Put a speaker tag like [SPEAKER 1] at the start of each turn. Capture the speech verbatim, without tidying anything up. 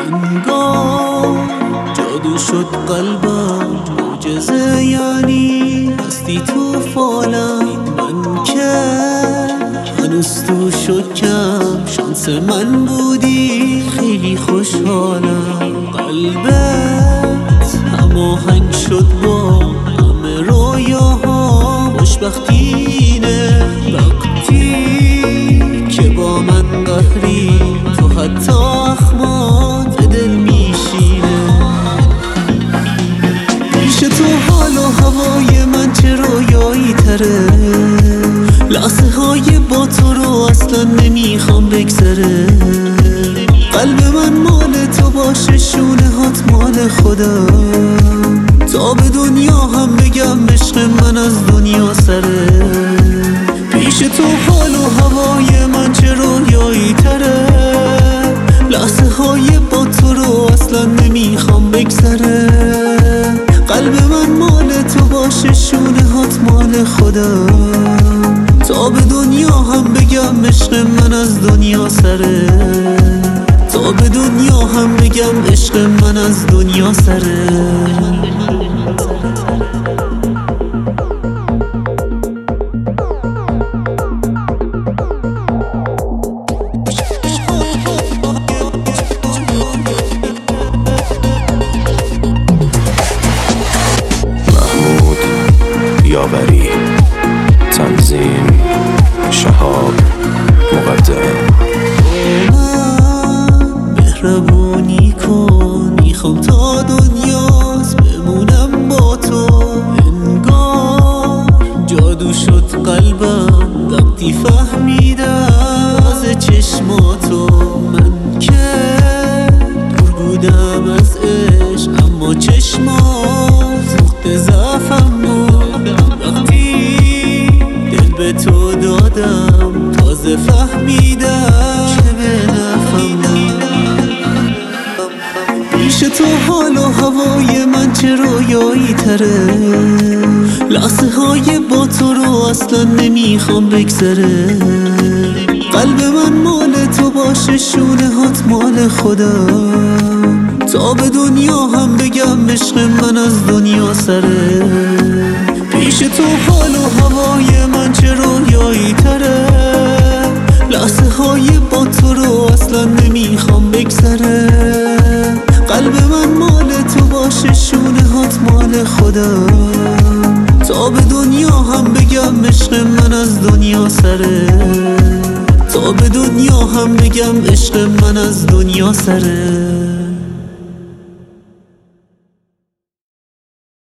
[SPEAKER 1] انگار جادو شد قلبم، معجزه یعنی هستی تو فالم. من که هنوز تو شکم، شانس من بودی خیلی خوشحالم. قلبت هماهنگ شد با همه رویاها، خوشبختینه وقتی که با من قهری، تو حتی اخمات به دل میشینه. پیش تو حال و هوای من چه رویایی تره، لحظه های با تو رو اصلا نمیخوام بگذره. قلب من مال تو باشه، شونه هات مال خودم، تا به دنیا هم بگم عشق من از دنیا سره. پیش تو حال و هوای من چه رویایی تره، لحظه های با تو رو اصلا نمیخوام بگذره. قلب من مال تو باشه، شونه هات مال خودم، تا به دنیا هم بگم عشق من از دنیا سره. تا به دنیا هم بگم عشق من از دنیا سره.
[SPEAKER 2] محمود یاوری، تنظیم شهاب مقدم.
[SPEAKER 1] مهربونی کن، میخوام تا دنیاست بمونم با تو. انگار جادو شد قلبم وقتی فهمیدم از چشماتو. من که دور بودم از عشق، اما چشمات نقطه ضعفم بود. وقتی دل به تو دادم تازه فهمیدم که به نفعم بود. پیش تو حال و هوای من چه رویایی تره، لحظه های با تو رو اصلا نمیخوام بگذره. قلب من مال تو باشه، شونه هات مال خودم، تا به دنیا هم بگم عشق من از دنیا سره. پیش تو حال و هوای من چه رویایی تره، لحظه های با تو رو اصلا نمیخوام بگذره. قلب من مال تو باشه، شونه هات مال خودم، تا به دنیا هم بگم عشق من از دنیا سره. تا به دنیا هم بگم عشق من از دنیا سره.